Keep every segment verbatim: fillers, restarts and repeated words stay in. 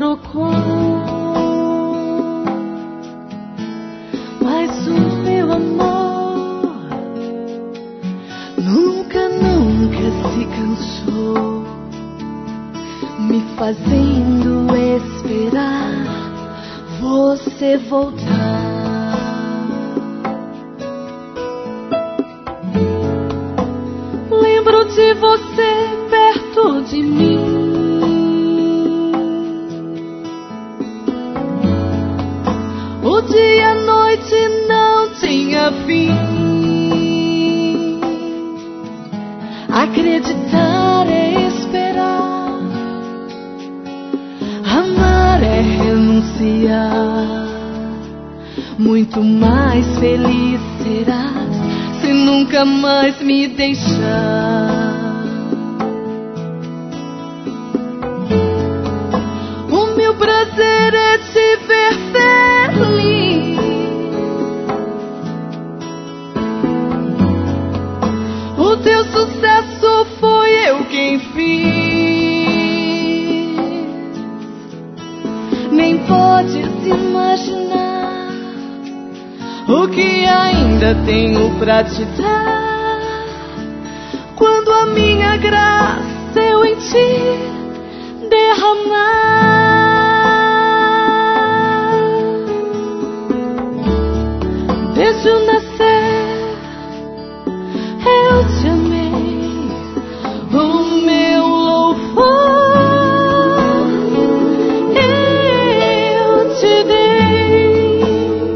trocou, mas o meu amor nunca, nunca se cansou, me fazendo esperar você voltar. Lembro de você perto de mim, o dia e a noite não tinha fim. Acreditar é esperar, amar é renunciar. Muito mais feliz serás se nunca mais me deixar. O meu prazer é te ver feliz, o teu sucesso foi eu quem fiz. Nem podes imaginar o que ainda tenho pra te dar, quando a minha graça eu em ti derramar. Desde o nascer eu te amei, o meu louvor eu te dei.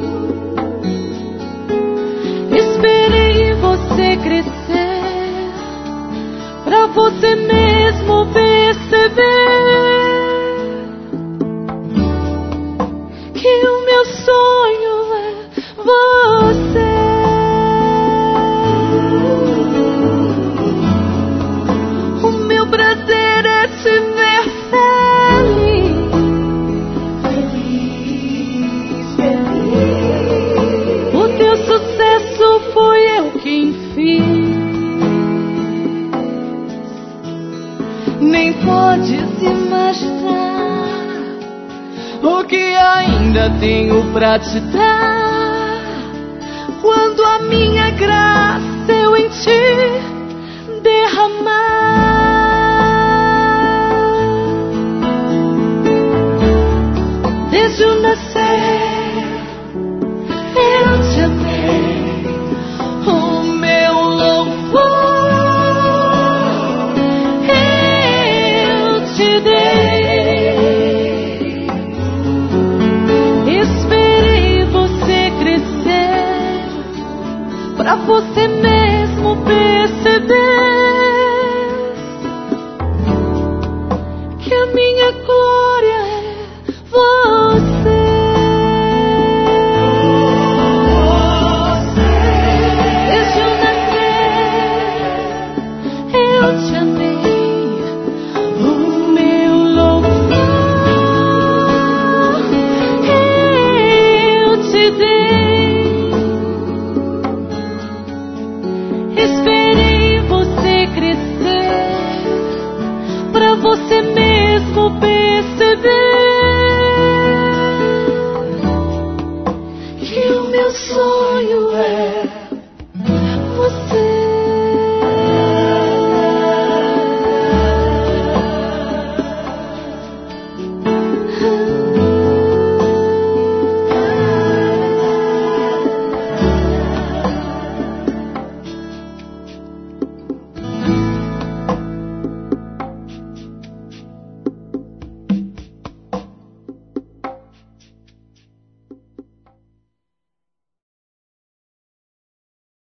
Esperei você crescer pra você mesmo perceber que o meu sonho é você. O meu prazer é te ver feliz, feliz, feliz. O teu sucesso foi eu quem fiz. Nem podes imaginar o que ainda tenho pra te dar, quando a minha graça eu em ti derramar. Desde o nascer eu te amei, o meu louvor eu te dei. Esperei você crescer pra você mesmo perceber que a minha glória é você. Desde o nascer eu te amei, o meu louvor eu te dei. Esperei você crescer pra você mesmo perceber que o meu sonho é